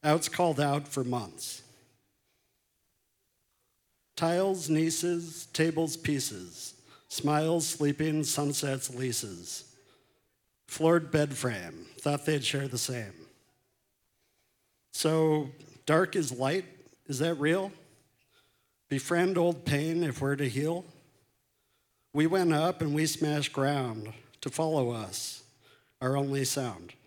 Outs called out for months. Tiles, nieces, tables, pieces. Smiles, sleeping, sunsets, leases. Floored bed frame, thought they'd share the same. So, dark is light, is that real? Befriend old pain if we're to heal? We went up and we smashed ground to follow us, our only sound.